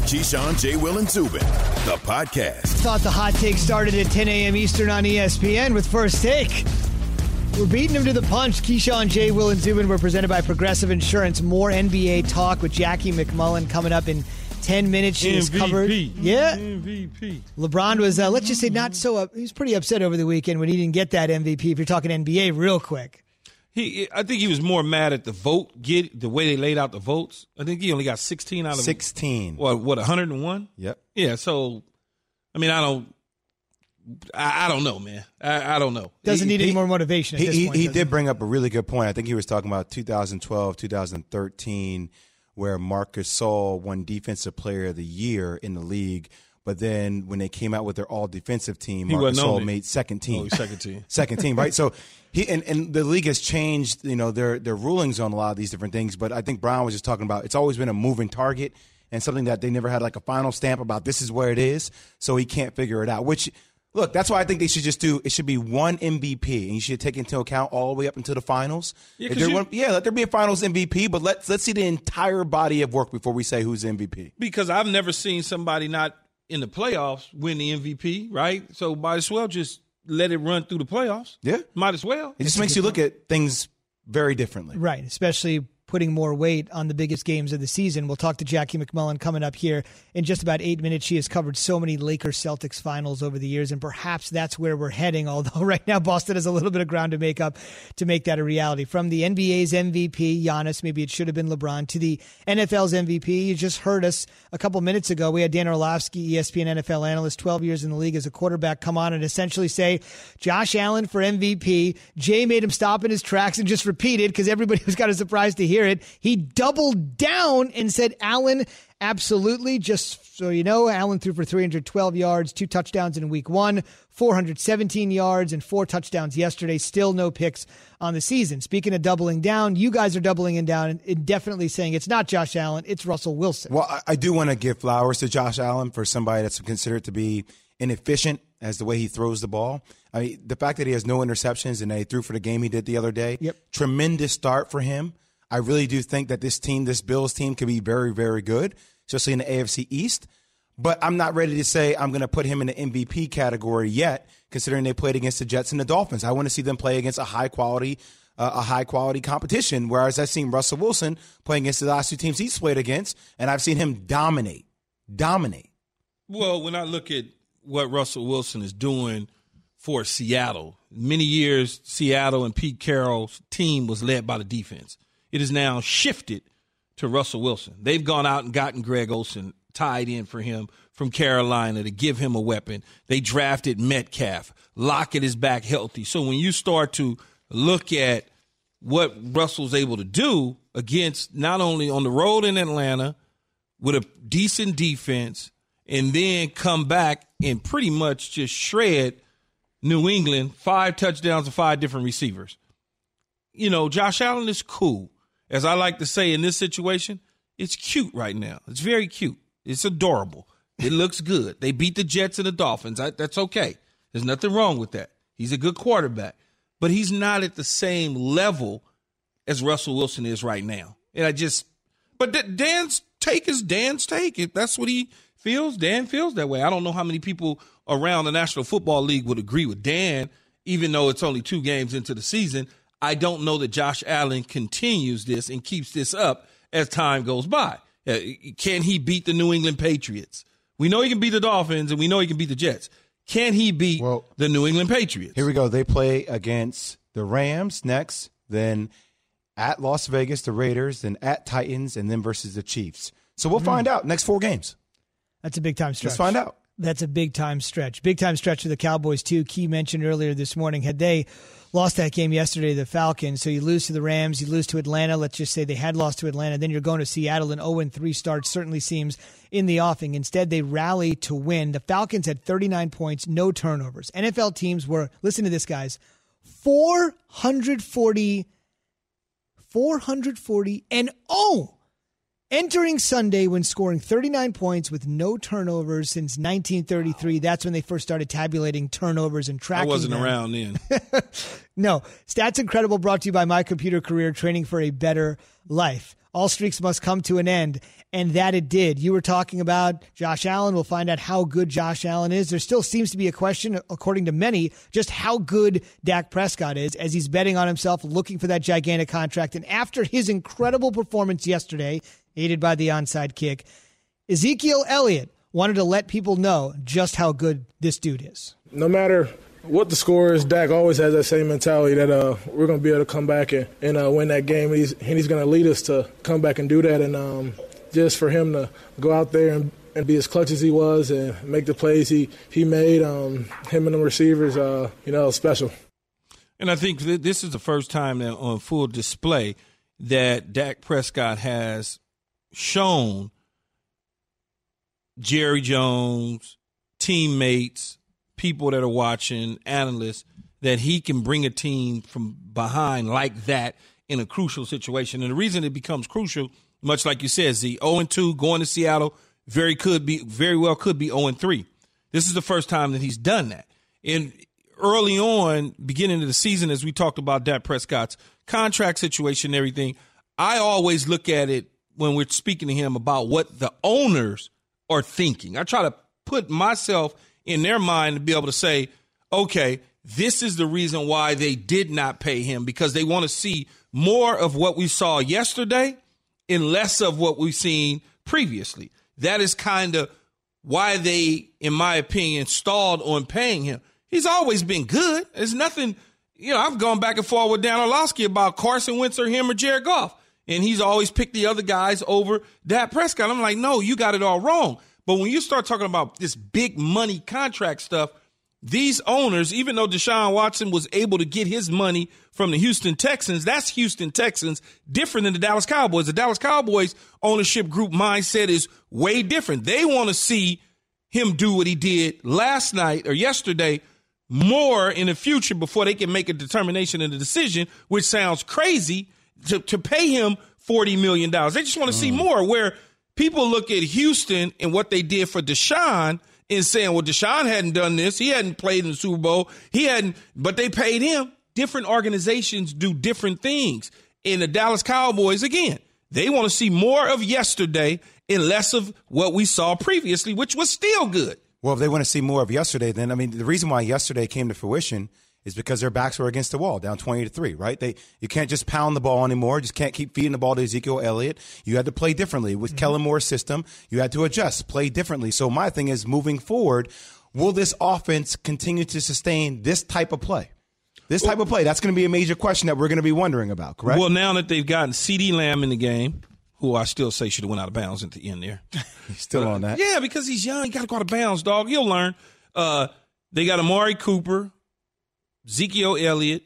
Keyshawn, J. Will, and Zubin, the podcast. Thought the hot take started at 10 a.m. Eastern on ESPN with First Take. We're beating him to the punch. Keyshawn, J. Will, and Zubin were presented by Progressive Insurance. More NBA talk with Jackie McMullen coming up in 10 minutes. She is covered. Yeah. MVP. LeBron was, let's just say, not so he was pretty upset over the weekend when he didn't get that MVP, if you're talking NBA real quick. I think he was more mad at the vote, the way they laid out the votes. I think he only got 16 out of 16. What 101? Yep. Yeah, so, I mean, I don't know, man. I don't know. Doesn't need any more motivation at this point. He did bring up a really good point. I think he was talking about 2012, 2013, where Marcus Gasol won Defensive Player of the Year in the league. But then when they came out with their all-defensive team, Marcus Gasol made second team. Oh, second team. Second team, right? So he and the league has changed, their rulings on a lot of these different things. But I think Brown was just talking about it's always been a moving target and something that they never had like a final stamp about this is where it is. So he can't figure it out, which – look, that's why I think they should just do – it should be one MVP, and you should take into account all the way up until the finals. Let there be a finals MVP, but let's see the entire body of work before we say who's MVP. Because I've never seen somebody not in the playoffs win the MVP, right? So might as well just let it run through the playoffs. Yeah. Might as well. It just makes you look at things very differently. Right, especially – putting more weight on the biggest games of the season. We'll talk to Jackie McMullen coming up here in just about 8 minutes. She has covered so many Lakers-Celtics finals over the years, and perhaps that's where we're heading, although right now Boston has a little bit of ground to make up to make that a reality. From the NBA's MVP, Giannis, maybe it should have been LeBron, to the NFL's MVP. You just heard us a couple minutes ago. We had Dan Orlovsky, ESPN NFL analyst, 12 years in the league as a quarterback, come on and essentially say, Josh Allen for MVP. Jay made him stop in his tracks and just repeat it because everybody was kind of surprised to hear it. He doubled down and said, Allen, absolutely. Just so you know, Allen threw for 312 yards, 2 touchdowns in week 1, 417 yards, and 4 touchdowns yesterday. Still no picks on the season. Speaking of doubling down, you guys are doubling down and definitely saying it's not Josh Allen, it's Russell Wilson. Well, I do want to give flowers to Josh Allen for somebody that's considered to be inefficient as the way he throws the ball. I mean, the fact that he has no interceptions and that he threw for the game he did the other day, Tremendous start for him. I really do think that this Bills team could be very, very good, especially in the AFC East. But I'm not ready to say I'm going to put him in the MVP category yet, considering they played against the Jets and the Dolphins. I want to see them play against a high-quality competition, whereas I've seen Russell Wilson playing against the last 2 teams he's played against, and I've seen him dominate. Well, when I look at what Russell Wilson is doing for Seattle, many years Seattle and Pete Carroll's team was led by the defense. It is now shifted to Russell Wilson. They've gone out and gotten Greg Olsen tied in for him from Carolina to give him a weapon. They drafted Metcalf. Lockett is back healthy. So when you start to look at what Russell's able to do against not only on the road in Atlanta with a decent defense and then come back and pretty much just shred New England, 5 touchdowns and 5 different receivers. Josh Allen is cool. As I like to say in this situation, it's cute right now. It's very cute. It's adorable. It looks good. They beat the Jets and the Dolphins. That's okay. There's nothing wrong with that. He's a good quarterback. But he's not at the same level as Russell Wilson is right now. But Dan's take is Dan's take. If that's what he feels, Dan feels that way. I don't know how many people around the National Football League would agree with Dan, even though it's only 2 games into the season. I don't know that Josh Allen continues this and keeps this up as time goes by. Can he beat the New England Patriots? We know he can beat the Dolphins, and we know he can beat the Jets. Can he beat the New England Patriots? Here we go. They play against the Rams next, then at Las Vegas, the Raiders, then at Titans, and then versus the Chiefs. So we'll find out next 4 games. That's a big-time stretch. Let's find out. That's a big-time stretch. Big-time stretch for the Cowboys, too. Key mentioned earlier this morning, had they lost that game yesterday to the Falcons, so you lose to the Rams, you lose to Atlanta. Let's just say they had lost to Atlanta. Then you're going to Seattle, an 0-3 start certainly seems in the offing. Instead, they rally to win. The Falcons had 39 points, no turnovers. NFL teams were, listen to this, guys, 440 and 0 entering Sunday when scoring 39 points with no turnovers since 1933. Wow. That's when they first started tabulating turnovers and tracking I wasn't them. around then. No. Stats Incredible brought to you by My Computer Career, training for a better life. All streaks must come to an end. and that it did. You were talking about Josh Allen. We'll find out how good Josh Allen is. There still seems to be a question, according to many, just how good Dak Prescott is as he's betting on himself, looking for that gigantic contract. And after his incredible performance yesterday, aided by the onside kick, Ezekiel Elliott wanted to let people know just how good this dude is. No matter what the score is, Dak always has that same mentality that we're going to be able to come back and win that game. He's going to lead us to come back and do that. And just for him to go out there and be as clutch as he was and make the plays he made, him and the receivers, special. And I think this is the first time that on full display that Dak Prescott has shown Jerry Jones, teammates, people that are watching, analysts, that he can bring a team from behind like that in a crucial situation. And the reason it becomes crucial, much like you said, the 0-2 going to Seattle very well could be 0-3. This is the first time that he's done that. And early on, beginning of the season, as we talked about Dak Prescott's contract situation and everything, I always look at it when we're speaking to him about what the owners are thinking. I try to put myself in their mind to be able to say, okay, this is the reason why they did not pay him, because they want to see more of what we saw yesterday and less of what we've seen previously. That is kind of why they, in my opinion, stalled on paying him. He's always been good. There's nothing, I've gone back and forth with Dan Orlovsky about Carson Wentz or him or Jared Goff, and he's always picked the other guys over Dak Prescott. I'm like, no, you got it all wrong. But when you start talking about this big money contract stuff, these owners, even though Deshaun Watson was able to get his money from the Houston Texans, that's Houston Texans, different than the Dallas Cowboys. The Dallas Cowboys ownership group mindset is way different. They want to see him do what he did last night or yesterday more in the future before they can make a determination and a decision, which sounds crazy, to pay him $40 million. They just want to see more, where people look at Houston and what they did for Deshaun and saying, well, Deshaun hadn't done this. He hadn't played in the Super Bowl. But they paid him. Different organizations do different things. In the Dallas Cowboys, again, they want to see more of yesterday and less of what we saw previously, which was still good. Well, if they want to see more of yesterday, then, the reason why yesterday came to fruition is because their backs were against the wall, down 20-3, right? You can't just pound the ball anymore. Just can't keep feeding the ball to Ezekiel Elliott. You had to play differently. With Kellen Moore's system, you had to adjust, play differently. So my thing is, moving forward, will this offense continue to sustain this type of play? This type of play, that's going to be a major question that we're going to be wondering about, correct? Well, now that they've gotten CeeDee Lamb in the game, who I still say should have went out of bounds at the end there. He's still on that? Yeah, because he's young. He got to go out of bounds, dog. He'll learn. They got Amari Cooper, Ezekiel Elliott,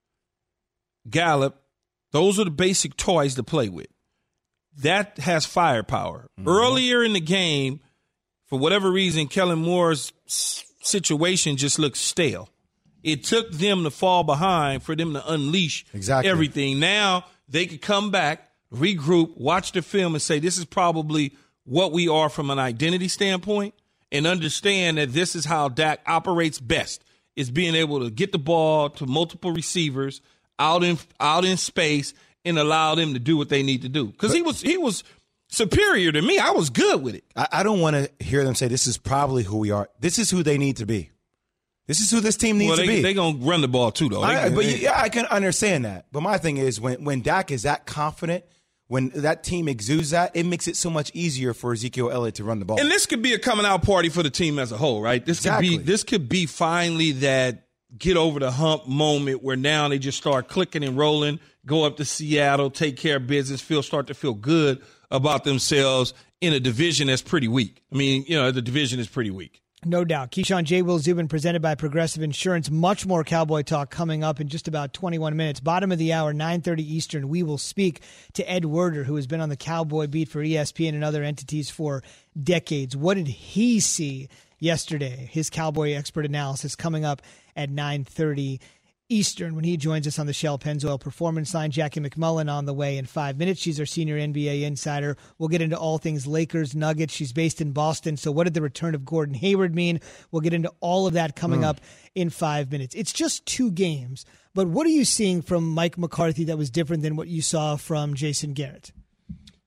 Gallup. Those are the basic toys to play with. That has firepower. Mm-hmm. Earlier in the game, for whatever reason, Kellen Moore's situation just looked stale. It took them to fall behind for them to unleash everything. Now they could come back, regroup, watch the film, and say, this is probably what we are from an identity standpoint, and understand that this is how Dak operates best, is being able to get the ball to multiple receivers out in space and allow them to do what they need to do. Because he was superior to me. I was good with it. I don't want to hear them say this is probably who we are. This is who they need to be. This is who this team needs to be. They're going to run the ball too, though. I can understand that. But my thing is, when Dak is that confident, when that team exudes that, it makes it so much easier for Ezekiel Elliott to run the ball. And this could be a coming out party for the team as a whole, right? This could be finally that get over the hump moment where now they just start clicking and rolling, go up to Seattle, take care of business, start to feel good about themselves in a division that's pretty weak. The division is pretty weak. No doubt. Keyshawn J. Will Zubin, presented by Progressive Insurance. Much more Cowboy talk coming up in just about 21 minutes. Bottom of the hour, 9:30 Eastern, we will speak to Ed Werder, who has been on the Cowboy beat for ESPN and other entities for decades. What did he see yesterday? His Cowboy expert analysis coming up at 9:30 Eastern when he joins us on the Shell Pennzoil Performance Line. Jackie McMullen on the way in 5 minutes. She's our senior NBA insider. We'll get into all things Lakers, Nuggets. She's based in Boston. So what did the return of Gordon Hayward mean? We'll get into all of that coming up in 5 minutes. It's just 2 games, but what are you seeing from Mike McCarthy that was different than what you saw from Jason Garrett?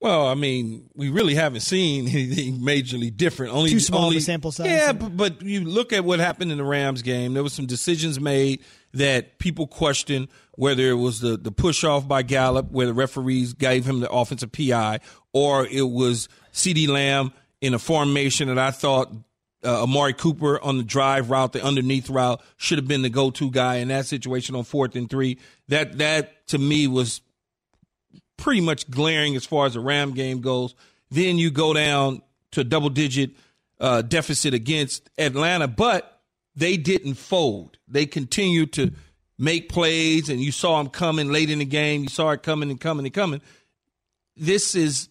Well, I mean, we really haven't seen anything majorly different. Too small of a sample size. Yeah, but you look at what happened in the Rams game. There was some decisions made that people questioned, whether it was the push off by Gallup, where the referees gave him the offensive PI, or it was CeeDee Lamb in a formation that I thought Amari Cooper on the drive route, the underneath route, should have been the go-to guy in that situation on 4th and 3. That to me was pretty much glaring as far as the Ram game goes. Then you go down to a double-digit deficit against Atlanta, but they didn't fold. They continued to make plays, and you saw them coming late in the game. You saw it coming and coming and coming. This is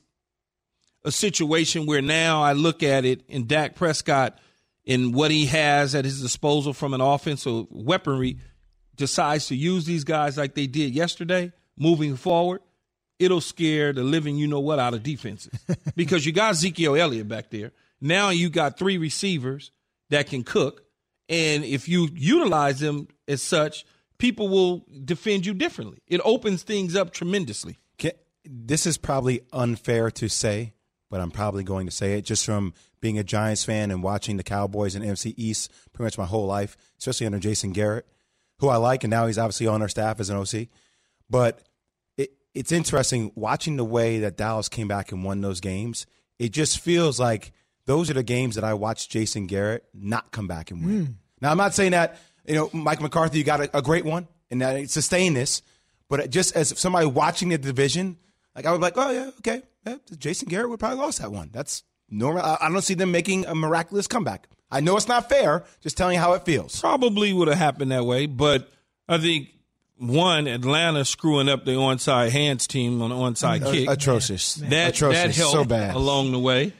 a situation where now I look at it in Dak Prescott and what he has at his disposal from an offensive weaponry, decides to use these guys like they did yesterday, moving forward. It'll scare the living you-know-what out of defenses because you got Ezekiel Elliott back there. Now you got 3 receivers that can cook, and if you utilize them as such, people will defend you differently. It opens things up tremendously. This is probably unfair to say, but I'm probably going to say it just from being a Giants fan and watching the Cowboys in NFC East pretty much my whole life, especially under Jason Garrett, who I like, and now he's obviously on our staff as an OC. But it's interesting watching the way that Dallas came back and won those games. It just feels like those are the games that I watched Jason Garrett not come back and win. Now, I'm not saying that, Mike McCarthy, you got a great one and that it sustained this, but just as somebody watching the division, like I would be like, oh, yeah, okay. Yeah, Jason Garrett would probably lost that one. That's normal. I don't see them making a miraculous comeback. I know it's not fair, just telling you how it feels. Probably would have happened that way, but I think, one, Atlanta screwing up the onside hands team on the onside kick. Atrocious. That helped so bad along the way.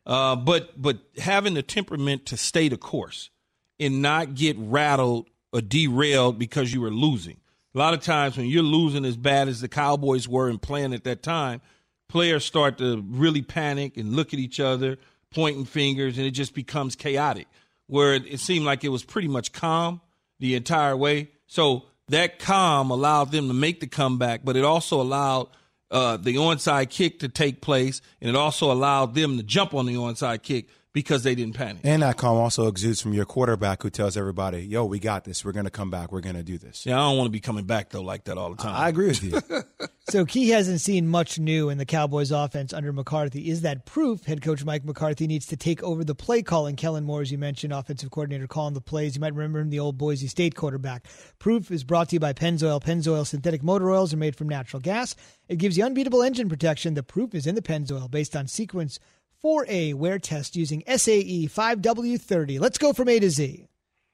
But having the temperament to stay the course and not get rattled or derailed because you were losing. A lot of times when you're losing as bad as the Cowboys were and playing at that time, players start to really panic and look at each other, pointing fingers, and it just becomes chaotic, where it seemed like it was pretty much calm the entire way. So that calm allowed them to make the comeback, but it also allowed the onside kick to take place, and it also allowed them to jump on the onside kick because they didn't panic. And that calm also exudes from your quarterback who tells everybody, yo, we got this. We're going to come back. We're going to do this. Yeah, I don't want to be coming back, though, like that all the time. I agree with you. So Key hasn't seen much new in the Cowboys offense under McCarthy. Is that proof head coach Mike McCarthy needs to take over the play calling? Kellen Moore, as you mentioned, offensive coordinator, calling the plays. You might remember him, the old Boise State quarterback. Proof is brought to you by Pennzoil. Pennzoil synthetic motor oils are made from natural gas. It gives you unbeatable engine protection. The proof is in the Pennzoil based on sequence 4A wear test using SAE 5W30. Let's go from A to Z.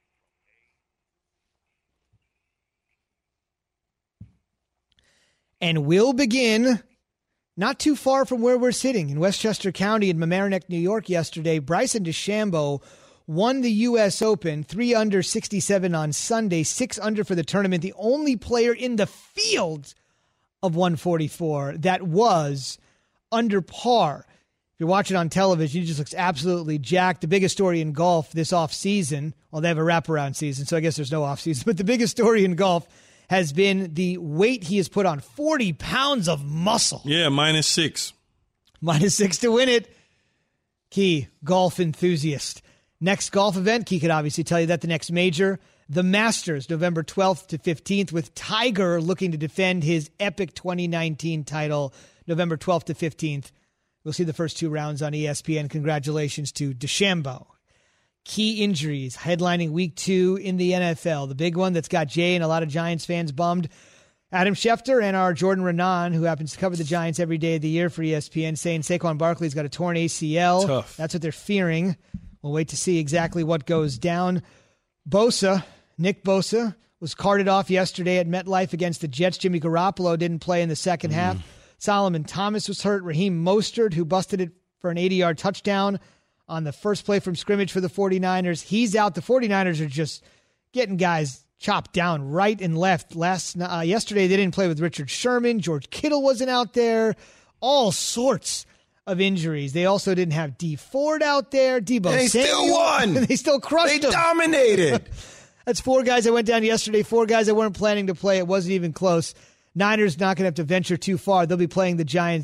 And we'll begin not too far from where we're sitting in Westchester County in Mamaroneck, New York yesterday. Bryson DeChambeau won the U.S. Open, 3 under 67 on Sunday, 6 under for the tournament. The only player in the field of 144 that was under par. If you're watching on television, he just looks absolutely jacked. The biggest story in golf this offseason, well, they have a wraparound season, so I guess there's no offseason, but the biggest story in golf has been the weight he has put on, 40 pounds of muscle. Yeah, -6. -6 to win it. Key, golf enthusiast. Next golf event, Key could obviously tell you that the next major, the Masters, November 12th to 15th, with Tiger looking to defend his epic 2019 title, November 12th to 15th. We'll see the first 2 rounds on ESPN. Congratulations to DeChambeau. Key injuries headlining week 2 in the NFL. The big one that's got Jay and a lot of Giants fans bummed. Adam Schefter and our Jordan Renan, who happens to cover the Giants every day of the year for ESPN, saying Saquon Barkley's got a torn ACL. Tough. That's what they're fearing. We'll wait to see exactly what goes down. Nick Bosa, was carted off yesterday at MetLife against the Jets. Jimmy Garoppolo didn't play in the second half. Solomon Thomas was hurt. Raheem Mostert, who busted it for an 80-yard touchdown on the first play from scrimmage for the 49ers. He's out. The 49ers are just getting guys chopped down right and left. Yesterday, they didn't play with Richard Sherman. George Kittle wasn't out there. All sorts of injuries. They also didn't have Dee Ford out there. Deebo Samuel. Still won. They still crushed them. They dominated. That's 4 guys that went down yesterday. 4 guys that weren't planning to play. It wasn't even close. Niners not going to have to venture too far. They'll be playing the Giants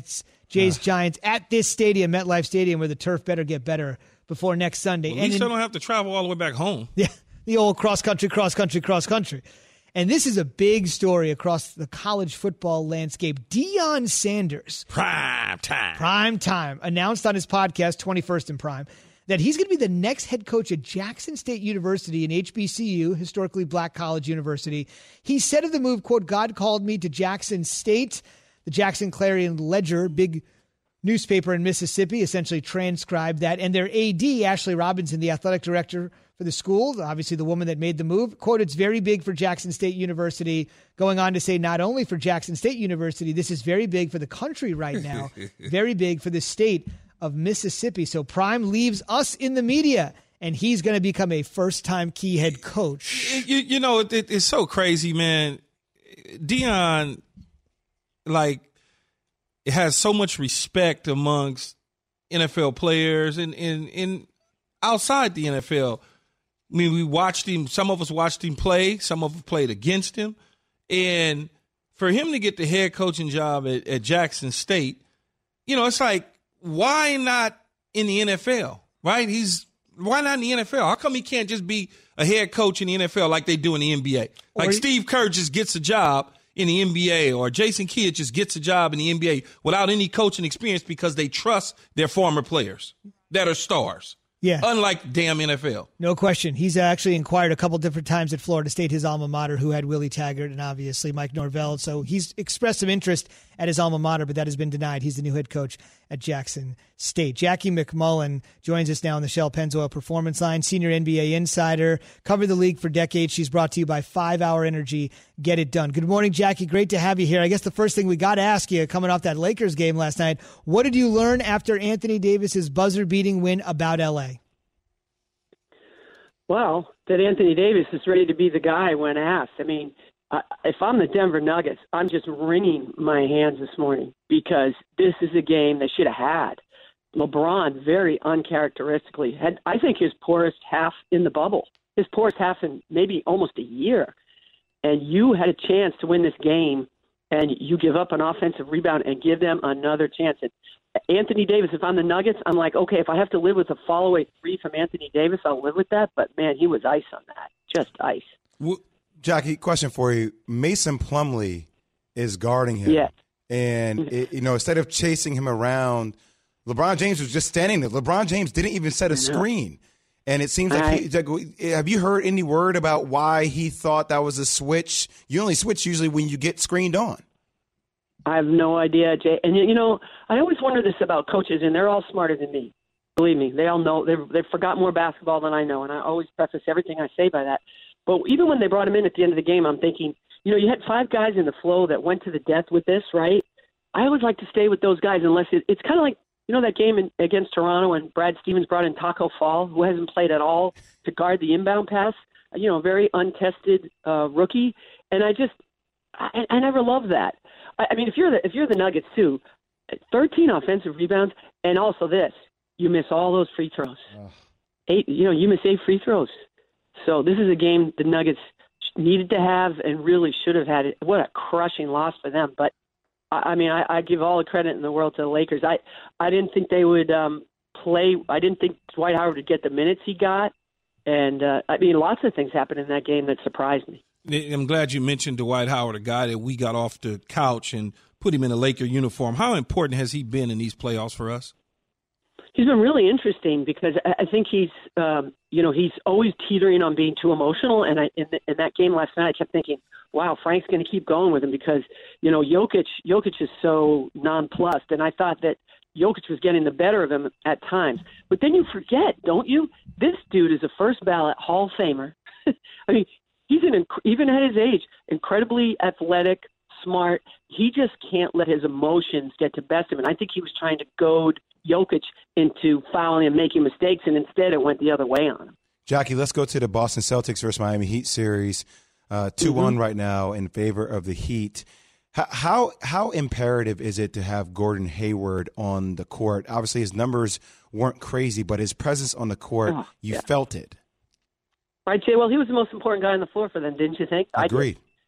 Jays Giants at this stadium, MetLife Stadium, where the turf better get better before next Sunday. Well, at least I don't have to travel all the way back home. Yeah, the old cross country. And this is a big story across the college football landscape. Deion Sanders. Prime time. Announced on his podcast, 21st in Prime, that he's going to be the next head coach at Jackson State University, an HBCU, historically black college university. He said of the move, quote, "God called me to Jackson State." The Jackson Clarion Ledger, big newspaper in Mississippi, essentially transcribed that. And their AD, Ashley Robinson, the athletic director for the school, obviously the woman that made the move, quote, "It's very big for Jackson State University," going on to say not only for Jackson State University, this is very big for the country right now, very big for the state of Mississippi. So Prime leaves us in the media, and he's going to become a first-time key head coach. You know, it's so crazy, man. Deion, has so much respect amongst NFL players and outside the NFL. I mean, we watched him. Some of us watched him play. Some of us played against him. And for him to get the head coaching job at Jackson State, it's like, why not in the NFL, right? Why not in the NFL? How come he can't just be a head coach in the NFL like they do in the NBA? Like Steve Kerr just gets a job in the NBA, or Jason Kidd just gets a job in the NBA without any coaching experience because they trust their former players that are stars. Yeah. Unlike damn NFL. No question. He's actually inquired a couple different times at Florida State, his alma mater, who had Willie Taggart and obviously Mike Norvell. So he's expressed some interest at his alma mater, but that has been denied. He's the new head coach at Jackson State. Jackie McMullen joins us now on the Shell Pennzoil Performance Line, senior NBA insider, covered the league for decades. She's brought to you by 5 Hour Energy. Get it done. Good morning, Jackie. Great to have you here. I guess the first thing we got to ask you, coming off that Lakers game last night, what did you learn after Anthony Davis's buzzer-beating win about L.A.? Well, that Anthony Davis is ready to be the guy when asked. I mean, if I'm the Denver Nuggets, I'm just wringing my hands this morning because this is a game they should have had. LeBron very uncharacteristically had, I think, his poorest half in the bubble, his poorest half in maybe almost a year. And you had a chance to win this game, and you give up an offensive rebound and give them another chance. And Anthony Davis, if I'm the Nuggets, I'm like, okay, if I have to live with a fall-away three from Anthony Davis, I'll live with that. But, man, he was ice on that, just ice. Well, Jackie, question for you. Mason Plumlee is guarding him. Yeah. And, instead of chasing him around, LeBron James was just standing there. LeBron James didn't even set a screen. And it seems like have you heard any word about why he thought that was a switch? You only switch usually when you get screened on. I have no idea, Jay. And, I always wonder this about coaches, and they're all smarter than me. Believe me, they all know. They've forgot more basketball than I know, and I always preface everything I say by that. But even when they brought him in at the end of the game, I'm thinking, you had 5 guys in the flow that went to the death with this, right? I always like to stay with those guys unless it's kind of like, that game against Toronto when Brad Stevens brought in Taco Fall, who hasn't played at all, to guard the inbound pass, a very untested rookie. And I never loved that. I mean, if you're the Nuggets too, 13 offensive rebounds, and also this, you miss all those free throws. 8, you miss 8 free throws. So this is a game the Nuggets needed to have and really should have had. What a crushing loss for them. But I mean, I give all the credit in the world to the Lakers. I didn't think they would play. I didn't think Dwight Howard would get the minutes he got. And, lots of things happened in that game that surprised me. I'm glad you mentioned Dwight Howard, a guy that we got off the couch and put him in a Laker uniform. How important has he been in these playoffs for us? He's been really interesting because I think he's always teetering on being too emotional. And in that game last night, I kept thinking, wow, Frank's going to keep going with him because, Jokic is so nonplussed. And I thought that Jokic was getting the better of him at times. But then you forget, don't you? This dude is a first ballot Hall of Famer. I mean, he's even at his age, incredibly athletic, smart. He just can't let his emotions get to best of him. And I think he was trying to goad Jokic into fouling and making mistakes, and instead it went the other way on him. Jackie, let's go to the Boston Celtics versus Miami Heat series. 2-1 right now in favor of the Heat. How imperative is it to have Gordon Hayward on the court? Obviously, his numbers weren't crazy, but his presence on the court, felt it. Right, Jay. Well, he was the most important guy on the floor for them, didn't you think? Agreed.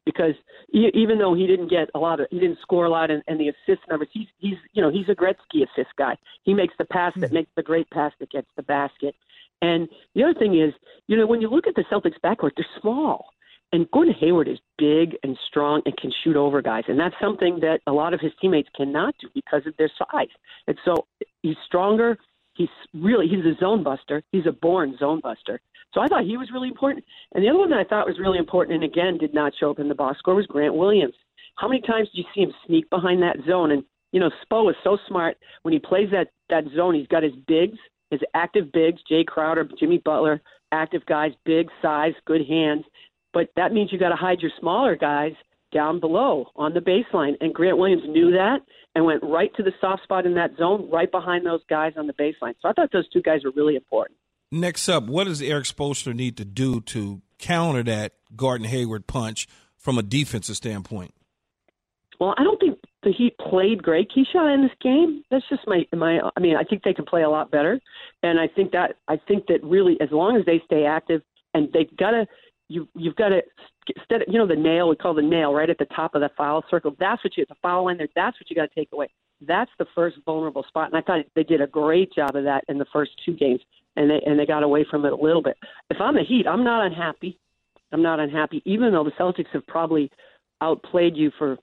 because even though he didn't score a lot in the assist numbers, he's a Gretzky assist guy. He makes the pass that makes the great pass that gets the basket. And the other thing is, when you look at the Celtics backcourt, they're small. And Gordon Hayward is big and strong and can shoot over guys. And that's something that a lot of his teammates cannot do because of their size. And so he's stronger. He's a zone buster. He's a born zone buster. So I thought he was really important. And the other one that I thought was really important, and again did not show up in the box score, was Grant Williams. How many times did you see him sneak behind that zone? And, Spo is so smart. When he plays that zone, he's got his bigs, his active bigs, Jay Crowder, Jimmy Butler, active guys, big size, good hands. But that means you got to hide your smaller guys down below on the baseline. And Grant Williams knew that and went right to the soft spot in that zone, right behind those guys on the baseline. So I thought those two guys were really important. Next up, what does Eric Spoelstra need to do to counter that Gordon Hayward punch from a defensive standpoint? Well, I don't think the Heat played great, Keyshawn, in this game. That's just my. I mean, I think they can play a lot better, and I think that really, as long as they stay active, and they've got to. You've got to, instead of, the nail, we call the nail right at the top of the foul circle. That's what the foul line there. That's what you got to take away. That's the first vulnerable spot. And I thought they did a great job of that in the first two games, and they got away from it a little bit. If I'm the Heat, I'm not unhappy. Even though the Celtics have probably outplayed you for,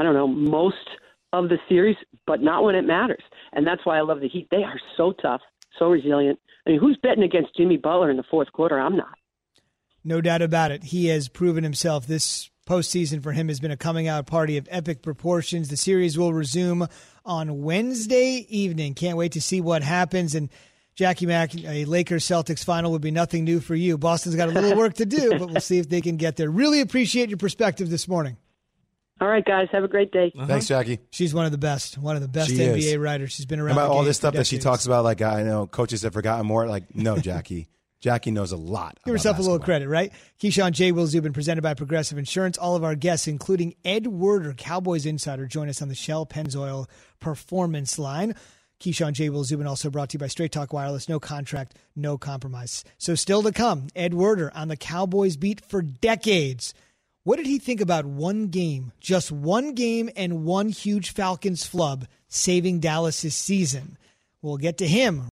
most of the series, but not when it matters. And that's why I love the Heat. They are so tough, so resilient. I mean, who's betting against Jimmy Butler in the fourth quarter? I'm not. No doubt about it. He has proven himself. This postseason for him has been a coming-out party of epic proportions. The series will resume on Wednesday evening. Can't wait to see what happens. And Jackie Mack, a Lakers-Celtics final would be nothing new for you. Boston's got a little work to do, but we'll see if they can get there. Really appreciate your perspective this morning. All right, guys. Have a great day. Thanks, Jackie. She's one of the best She NBA is. writers. She's been around about all this stuff that she talks about, like, I know coaches have forgotten more. Like, no, Jackie. Jackie knows a lot. Give herself a little credit, right? Keyshawn, J. Will Zubin, presented by Progressive Insurance. All of our guests, including Ed Werder, Cowboys Insider, join us on the Shell Pennzoil Performance Line. Keyshawn, J. Will Zubin, also brought to you by Straight Talk Wireless. No contract, no compromise. So still to come, Ed Werder on the Cowboys beat for decades. What did he think about one game, just one game and one huge Falcons flub saving Dallas' season? We'll get to him.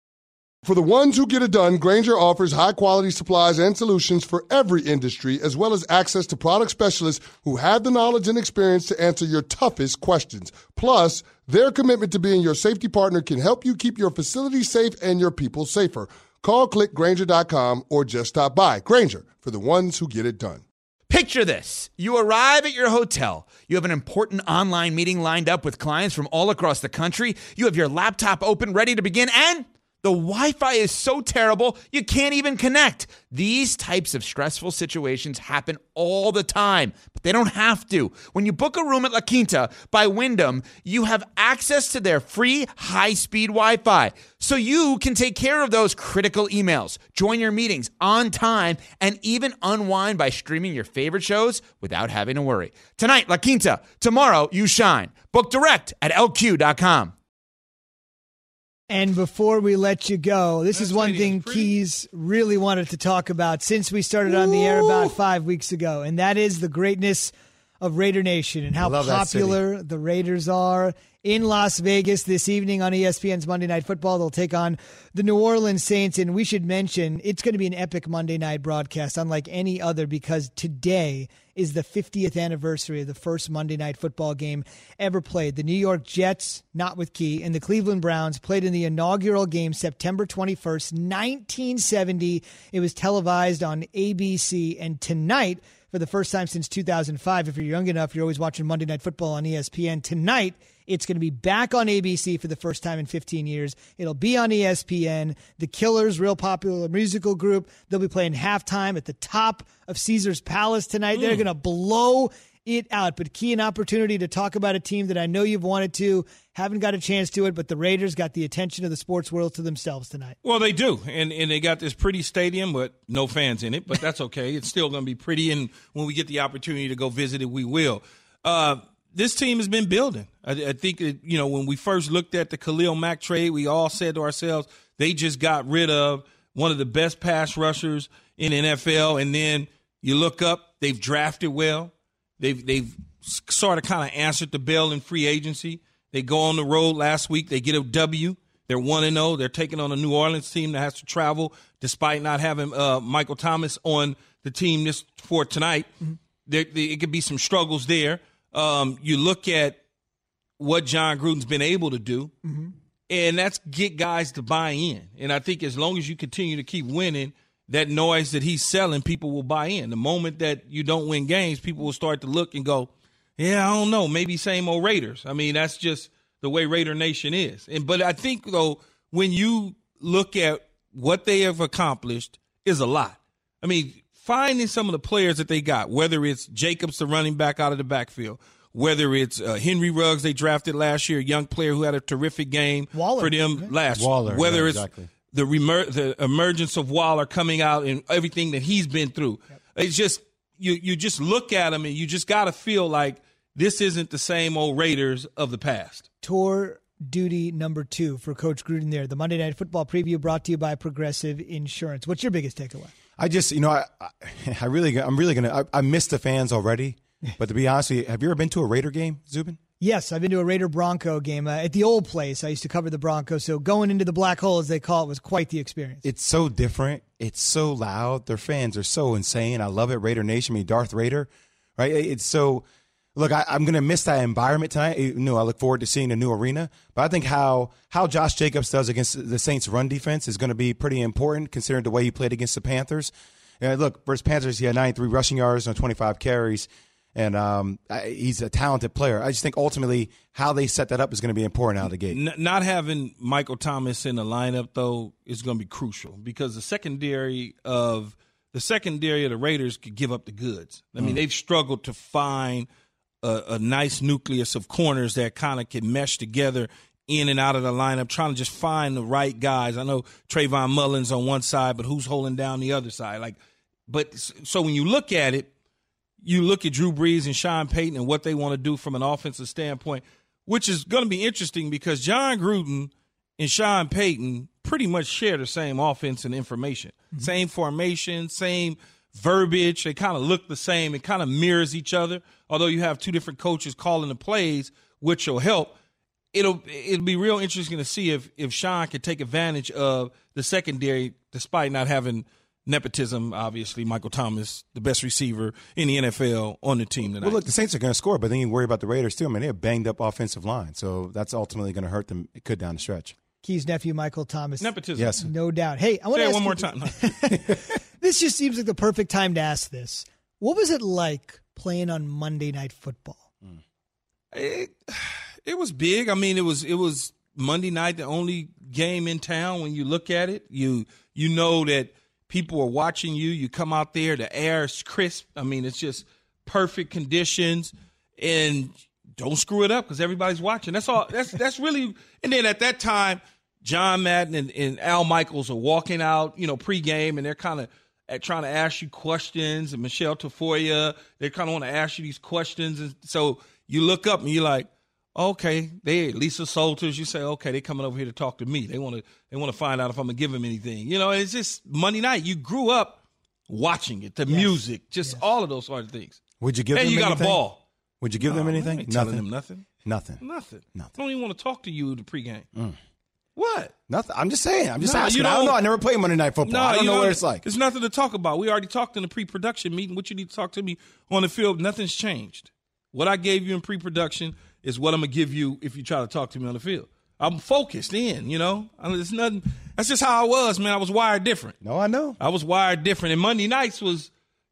For the ones who get it done, Grainger offers high-quality supplies and solutions for every industry, as well as access to product specialists who have the knowledge and experience to answer your toughest questions. Plus, their commitment to being your safety partner can help you keep your facility safe and your people safer. Call, click Grainger.com, or just stop by. Grainger, for the ones who get it done. Picture this. You arrive at your hotel. You have an important online meeting lined up with clients from all across the country. You have your laptop open, ready to begin, and the Wi-Fi is so terrible, you can't even connect. These types of stressful situations happen all the time, but they don't have to. When you book a room at La Quinta by Wyndham, you have access to their free high-speed Wi-Fi, so you can take care of those critical emails, join your meetings on time, and even unwind by streaming your favorite shows without having to worry. Tonight, La Quinta. Tomorrow, you shine. Book direct at LQ.com. And before we let you go, this is one thing Keys really wanted to talk about since we started on the air about 5 weeks ago, and that is the greatness of Raider Nation and how popular the Raiders are. In Las Vegas this evening on ESPN's Monday Night Football, they'll take on the New Orleans Saints, and we should mention it's going to be an epic Monday night broadcast, unlike any other, because today is the 50th anniversary of the first Monday Night Football game ever played. The New York Jets, not with Key, and the Cleveland Browns played in the inaugural game September 21st, 1970. It was televised on ABC, and tonight, for the first time since 2005, if you're young enough, you're always watching Monday Night Football on ESPN. Tonight, it's going to be back on ABC for the first time in 15 years. It'll be on ESPN. The Killers, real popular musical group, they'll be playing halftime at the top of Caesar's Palace tonight. They're going to blow it out. But Key, an opportunity to talk about a team that I know you've wanted to, haven't got a chance to it, but the Raiders got the attention of the sports world to themselves tonight. Well, they do, and they got this pretty stadium, but no fans in it, but that's okay. It's still going to be pretty, and when we get the opportunity to go visit it, we will. This team has been building. I think, when we first looked at the Khalil Mack trade, we all said to ourselves, they just got rid of one of the best pass rushers in the NFL, and then you look up, they've drafted well. They've sort of kind of answered the bell in free agency. They go on the road last week. They get a W. They're 1-0. They're taking on a New Orleans team that has to travel despite not having Michael Thomas on the team for tonight. Mm-hmm. It could be some struggles there. You look at what John Gruden's been able to do, mm-hmm. and that's get guys to buy in. And I think as long as you continue to keep winning, that noise that he's selling, people will buy in. The moment that you don't win games, people will start to look and go, yeah, I don't know, maybe same old Raiders. I mean, that's just the way Raider Nation is. But I think, though, when you look at what they have accomplished is a lot. I mean, finding some of the players that they got, whether it's Jacobs, the running back out of the backfield, whether it's Henry Ruggs they drafted last year, a young player who had a terrific game for them last year, whether it's the emergence of Waller coming out and everything that he's been through. Yep. It's just you just look at him and you just got to feel like this isn't the same old Raiders of the past. Tour duty number 2 for Coach Gruden there. The Monday Night Football preview brought to you by Progressive Insurance. What's your biggest takeaway? I miss the fans already. But to be honest with you, have you ever been to a Raider game, Zubin? Yes, I've been to a Raider-Bronco game at the old place. I used to cover the Broncos, so going into the black hole, as they call it, was quite the experience. It's so different. It's so loud. Their fans are so insane. I love it, Raider Nation. I mean, Darth Raider, right? It's so – look, I'm going to miss that environment tonight. I look forward to seeing the new arena. But I think how Josh Jacobs does against the Saints' run defense is going to be pretty important considering the way he played against the Panthers. Look, versus Panthers, he had 93 rushing yards on 25 carries. And he's a talented player. I just think ultimately how they set that up is going to be important out of the gate. Not having Michael Thomas in the lineup, though, is going to be crucial because the secondary of the Raiders could give up the goods. I mean, they've struggled to find a nice nucleus of corners that kind of can mesh together in and out of the lineup, trying to just find the right guys. I know Trayvon Mullins on one side, but who's holding down the other side? So when you look at it, you look at Drew Brees and Sean Payton and what they want to do from an offensive standpoint, which is going to be interesting because John Gruden and Sean Payton pretty much share the same offense and information. Mm-hmm. Same formation, same verbiage. They kind of look the same. It kind of mirrors each other, although you have two different coaches calling the plays, which will help. It'll be real interesting to see if Sean can take advantage of the secondary despite not having – nepotism, obviously. Michael Thomas, the best receiver in the NFL on the team tonight. Well, look, the Saints are going to score, but then you worry about the Raiders too. I mean, they have a banged-up offensive line, so that's ultimately going to hurt them. It could down the stretch. Key's nephew, Michael Thomas. Nepotism. Yes. No doubt. Hey, I want to ask it one more time. This just seems like the perfect time to ask this. What was it like playing on Monday Night Football? It was big. I mean, it was Monday night, the only game in town. When you look at it, you know that people are watching you. You come out there, the air is crisp. I mean, it's just perfect conditions, and don't screw it up because everybody's watching. That's all. That's really. And then at that time, John Madden and Al Michaels are walking out, pregame, and they're kind of trying to ask you questions. And Michelle Tafoya, they kind of want to ask you these questions, and so you look up and you're like, okay, Lisa Salters. You say, okay, they're coming over here to talk to me. They want to find out if I'm gonna give them anything. It's just Monday night. You grew up watching it, the music, just all of those sort of things. Would you give them anything? And you anything? got a ball. Would you give them anything? I ain't telling them nothing. Nothing. I don't even want to talk to you the pregame. What? Nothing. I'm just saying. I'm just asking. I don't know. I never played Monday Night Football. I don't know what it's like. There's nothing to talk about. We already talked in the pre-production meeting. What you need to talk to me on the field, nothing's changed. What I gave you in pre-production is what I'm going to give you if you try to talk to me on the field. I'm focused in, It's nothing. That's just how I was, man. I was wired different. No, I know. I was wired different. And Monday nights was,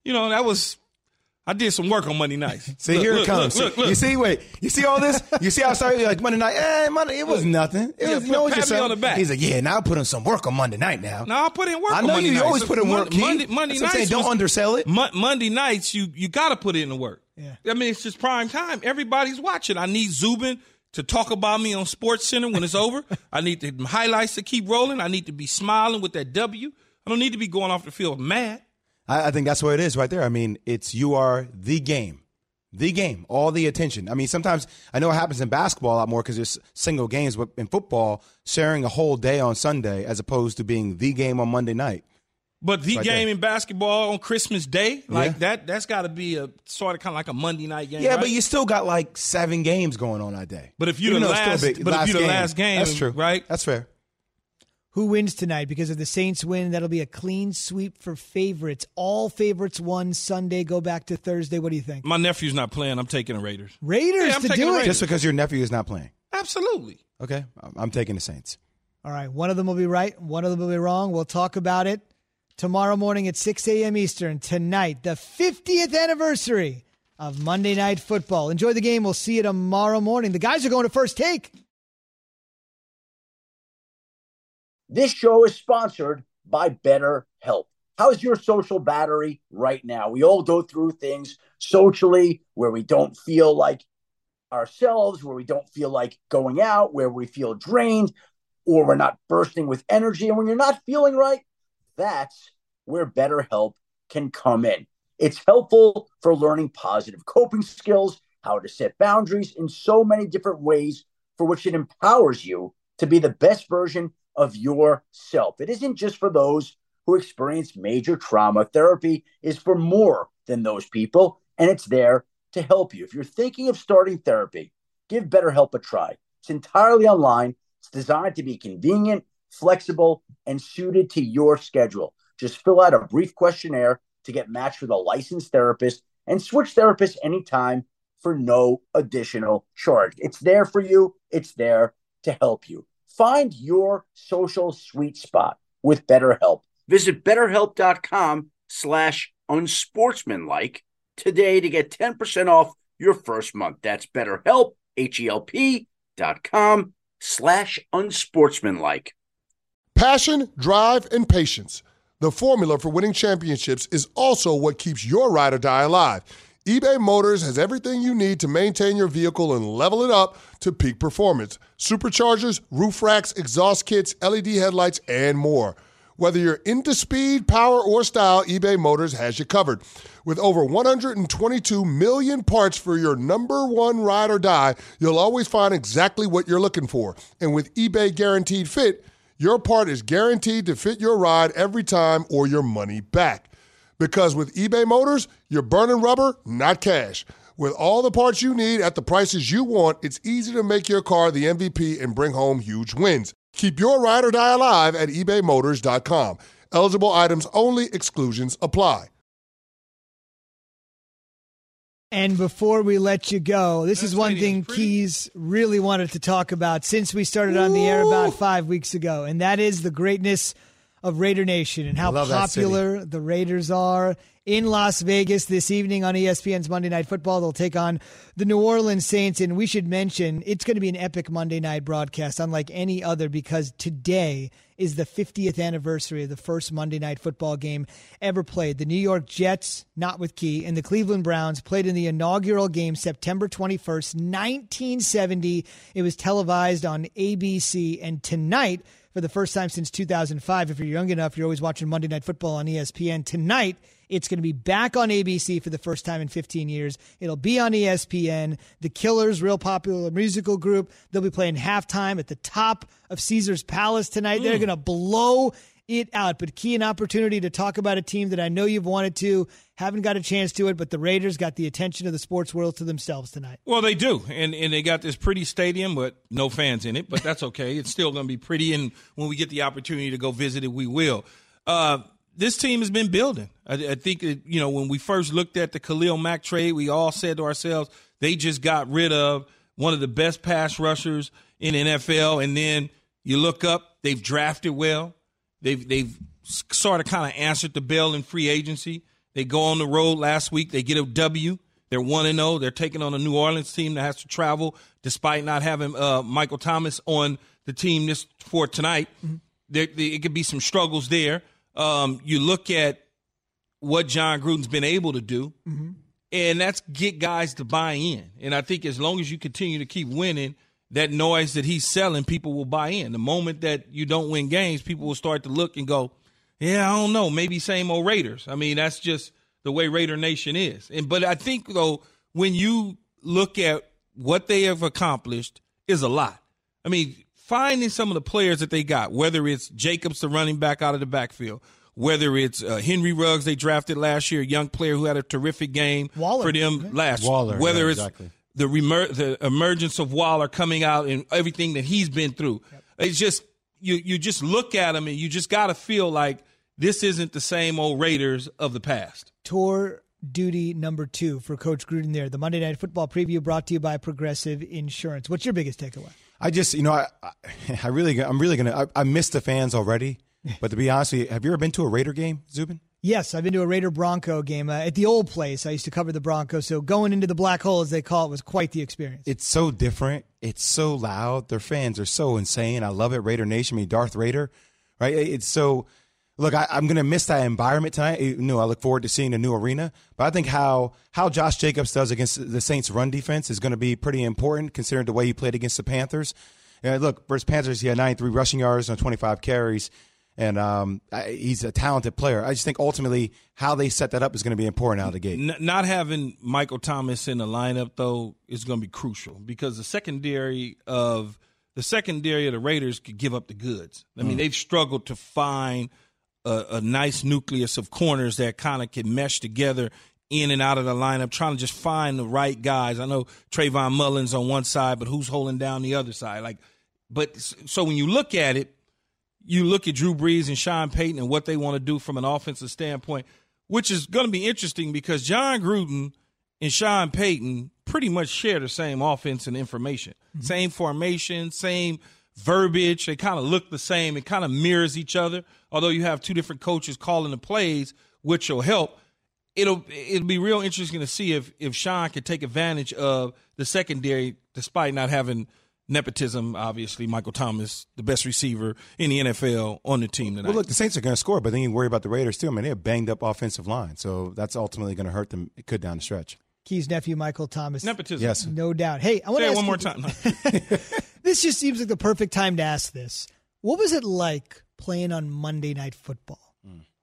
I did some work on Monday nights. See, here it comes. Look. You see all this? You see how I started like Monday night? Monday, it was nothing. It was, pat me on the back. He's like, yeah, now I put in some work on Monday night now. No, I put in work on Monday nights. You always put in work, Monday nights. Don't undersell it. Monday nights, you got to put in the work. Yeah. I mean, it's just prime time. Everybody's watching. I need Zubin to talk about me on SportsCenter when it's over. I need the highlights to keep rolling. I need to be smiling with that W. I don't need to be going off the field mad. I think that's what it is right there. I mean, you are the game, all the attention. I mean, sometimes I know it happens in basketball a lot more because there's single games, but in football, sharing a whole day on Sunday as opposed to being the game on Monday night. But the right game there. in basketball on Christmas Day, like that's got to be a sort of kind of like a Monday night game. Yeah, right? but you still got like 7 games going on that day. But if you're the last game, that's true. Right? That's fair. Who wins tonight? Because if the Saints win, that'll be a clean sweep for favorites. All favorites won Sunday. Go back to Thursday. What do you think? My nephew's not playing. I'm taking the Raiders. Raiders I'm to taking do the it. Raiders. Just because your nephew is not playing. Absolutely. Okay, I'm taking the Saints. All right. One of them will be right. One of them will be wrong. We'll talk about it tomorrow morning at 6 a.m. Eastern. Tonight, the 50th anniversary of Monday Night Football. Enjoy the game. We'll see you tomorrow morning. The guys are going to First Take. This show is sponsored by BetterHelp. How's your social battery right now? We all go through things socially where we don't feel like ourselves, where we don't feel like going out, where we feel drained, or we're not bursting with energy. And when you're not feeling right, that's where BetterHelp can come in. It's helpful for learning positive coping skills, how to set boundaries in so many different ways for which it empowers you to be the best version of yourself. It isn't just for those who experience major trauma. Therapy is for more than those people, and it's there to help you. If you're thinking of starting therapy, give BetterHelp a try. It's entirely online. It's designed to be convenient, flexible, and suited to your schedule. Just fill out a brief questionnaire to get matched with a licensed therapist and switch therapists anytime for no additional charge. It's there for you. It's there to help you. Find your social sweet spot with BetterHelp. Visit BetterHelp.com/unsportsmanlike today to get 10% off your first month. That's BetterHelp, HELP.com/unsportsmanlike. Passion, drive, and patience. The formula for winning championships is also what keeps your ride or die alive. eBay Motors has everything you need to maintain your vehicle and level it up to peak performance. Superchargers, roof racks, exhaust kits, LED headlights, and more. Whether you're into speed, power, or style, eBay Motors has you covered. With over 122 million parts for your number one ride or die, you'll always find exactly what you're looking for. And with eBay Guaranteed Fit, your part is guaranteed to fit your ride every time or your money back. Because with eBay Motors, you're burning rubber, not cash. With all the parts you need at the prices you want, it's easy to make your car the MVP and bring home huge wins. Keep your ride or die alive at ebaymotors.com. Eligible items only. Exclusions apply. And before we let you go, this is one thing Keys really wanted to talk about since we started on the air about 5 weeks ago, and that is the greatness of Raider Nation and how popular the Raiders are in Las Vegas this evening on ESPN's Monday Night Football. They'll take on the New Orleans Saints, and we should mention it's going to be an epic Monday night broadcast unlike any other because today is the 50th anniversary of the first Monday Night Football game ever played. The New York Jets, not with Key, and the Cleveland Browns played in the inaugural game September 21st, 1970. It was televised on ABC, and tonight, for the first time since 2005, if you're young enough, you're always watching Monday Night Football on ESPN. Tonight, it's going to be back on ABC for the first time in 15 years. It'll be on ESPN. The Killers, real popular musical group, they'll be playing halftime at the top of Caesar's Palace tonight. They're going to blow it out. But Key, an opportunity to talk about a team that I know you've wanted to, haven't got a chance to it, but the Raiders got the attention of the sports world to themselves tonight. Well, they do, and they got this pretty stadium, but no fans in it, but that's okay. It's still going to be pretty, and when we get the opportunity to go visit it, we will. This team has been building. I think, when we first looked at the Khalil Mack trade, we all said to ourselves, they just got rid of one of the best pass rushers in the NFL, and then you look up, they've drafted well. They've sort of kind of answered the bell in free agency. They go on the road last week. They get a W. They're 1-0. They're taking on a New Orleans team that has to travel despite not having Michael Thomas on the team for tonight. Mm-hmm. It could be some struggles there. You look at what John Gruden's been able to do, mm-hmm. and that's get guys to buy in. And I think as long as you continue to keep winning, that noise that he's selling, people will buy in. The moment that you don't win games, people will start to look and go, yeah, I don't know, maybe same old Raiders. I mean, that's just the way Raider Nation is. But I think, though, when you look at what they have accomplished is a lot. I mean, finding some of the players that they got, whether it's Jacobs, the running back out of the backfield, whether it's Henry Ruggs they drafted last year, a young player who had a terrific game for them last year. Whether it's the emergence of Waller coming out and everything that he's been through. Yep. It's just you just look at him and you just got to feel like this isn't the same old Raiders of the past. Tour duty number 2 for Coach Gruden there. The Monday Night Football preview brought to you by Progressive Insurance. What's your biggest takeaway? I miss the fans already. But to be honest with you, have you ever been to a Raider game, Zubin? Yes, I've been to a Raider-Bronco game at the old place. I used to cover the Broncos, so going into the black hole, as they call it, was quite the experience. It's so different. It's so loud. Their fans are so insane. I love it, Raider Nation. I mean, Darth Raider, right? It's so – look, I'm going to miss that environment tonight. I look forward to seeing the new arena. But I think how Josh Jacobs does against the Saints' run defense is going to be pretty important considering the way he played against the Panthers. Look, versus Panthers, he had 93 rushing yards on 25 carries. And he's a talented player. I just think ultimately how they set that up is going to be important out of the gate. Not having Michael Thomas in the lineup, though, is going to be crucial because the secondary of the Raiders could give up the goods. I mean, they've struggled to find a nice nucleus of corners that kind of can mesh together in and out of the lineup, trying to just find the right guys. I know Trayvon Mullins on one side, but who's holding down the other side? So when you look at it, you look at Drew Brees and Sean Payton and what they want to do from an offensive standpoint, which is going to be interesting because John Gruden and Sean Payton pretty much share the same offense and information. Mm-hmm. Same formation, same verbiage. They kind of look the same. It kind of mirrors each other. Although you have two different coaches calling the plays, which will help. It'll be real interesting to see if Sean can take advantage of the secondary despite not having – nepotism, obviously. Michael Thomas, the best receiver in the NFL on the team tonight. Well, look, the Saints are going to score, but then you worry about the Raiders too. I mean, they have banged up offensive line, so that's ultimately going to hurt them. It could down the stretch. Key's nephew, Michael Thomas. Nepotism. Yes. No doubt. Hey, I want to ask one more time. This just seems like the perfect time to ask this. What was it like playing on Monday Night Football?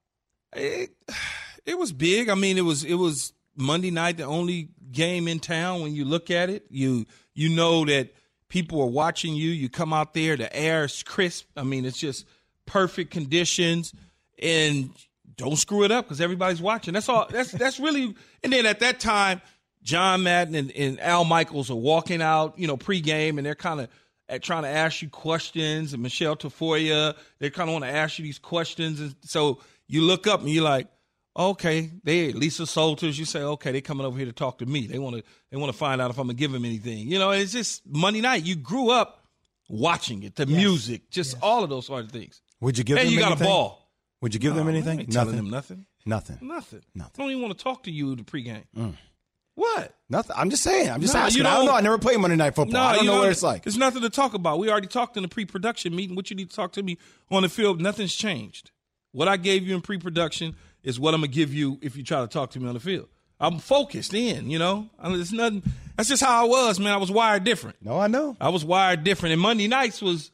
It was big. I mean, it was Monday night, the only game in town. When you look at it, you know that people are watching you. You come out there, the air is crisp. I mean, it's just perfect conditions, and don't screw it up because everybody's watching. That's all. That's really. And then at that time, John Madden and Al Michaels are walking out, pregame, and they're kind of trying to ask you questions. And Michelle Tafoya, they kind of want to ask you these questions, and so you look up and you're like, okay, Lisa Salters. You say, okay, they're coming over here to talk to me. They want to find out if I'm gonna give them anything. It's just Monday night. You grew up watching it, the music, just all of those sort of things. Would you give them anything? anything? And you got a ball. Would you give them anything? I ain't telling them nothing. Nothing. I don't even want to talk to you the pregame. What? Nothing. I'm just saying. I'm just asking. I don't know. I never played Monday Night Football. I don't know what it's like. There's nothing to talk about. We already talked in the pre-production meeting. What you need to talk to me on the field, nothing's changed. What I gave you in pre-production is what I'm going to give you if you try to talk to me on the field. I'm focused in, It's nothing. That's just how I was, man. I was wired different. No, I know. I was wired different. And Monday nights was,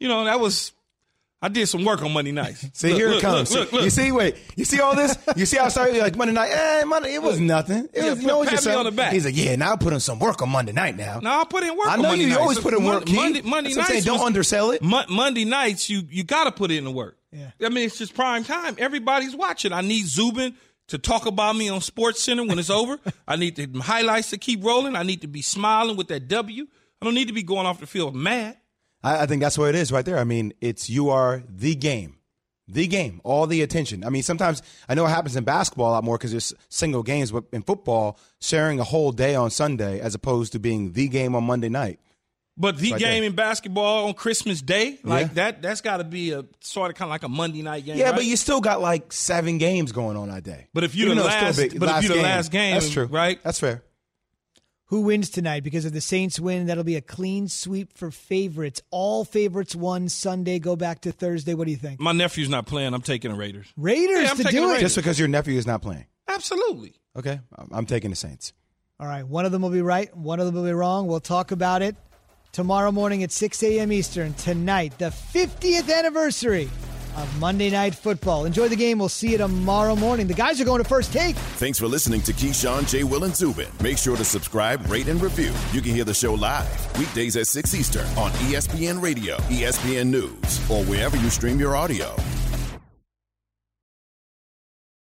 I did some work on Monday nights. See, here it comes. Look. You see, you see all this? You see how I started like Monday night? Monday, it was nothing. It was, pat me on the back. He's like, now I'll put in some work on Monday night now. No, I'll put in work on Monday nights. You always put in work, Monday nights. Don't undersell it. Monday nights, you got to put in the work. Yeah. I mean, it's just prime time. Everybody's watching. I need Zubin to talk about me on SportsCenter when it's over. I need the highlights to keep rolling. I need to be smiling with that W. I don't need to be going off the field mad. I think that's what it is right there. I mean, you are the game, all the attention. I mean, sometimes I know it happens in basketball a lot more because there's single games, but in football, sharing a whole day on Sunday as opposed to being the game on Monday night. But the game in basketball on Christmas Day, that's got to be a sort of kind of like a Monday night game. Yeah, right? But you still got like 7 games going on that day. But if you're the last game, that's true, right? That's fair. Who wins tonight? Because if the Saints win, that'll be a clean sweep for favorites. All favorites won Sunday. Go back to Thursday. What do you think? My nephew's not playing. I'm taking the Raiders. Raiders to do it. Just because your nephew is not playing. Absolutely. Okay, I'm taking the Saints. All right, one of them will be right, one of them will be wrong. We'll talk about it tomorrow morning at 6 a.m. Eastern. Tonight, the 50th anniversary of Monday Night Football. Enjoy the game. We'll see you tomorrow morning. The guys are going to First Take. Thanks for listening to Keyshawn, J. Will, and Zubin. Make sure to subscribe, rate, and review. You can hear the show live weekdays at 6 Eastern on ESPN Radio, ESPN News, or wherever you stream your audio.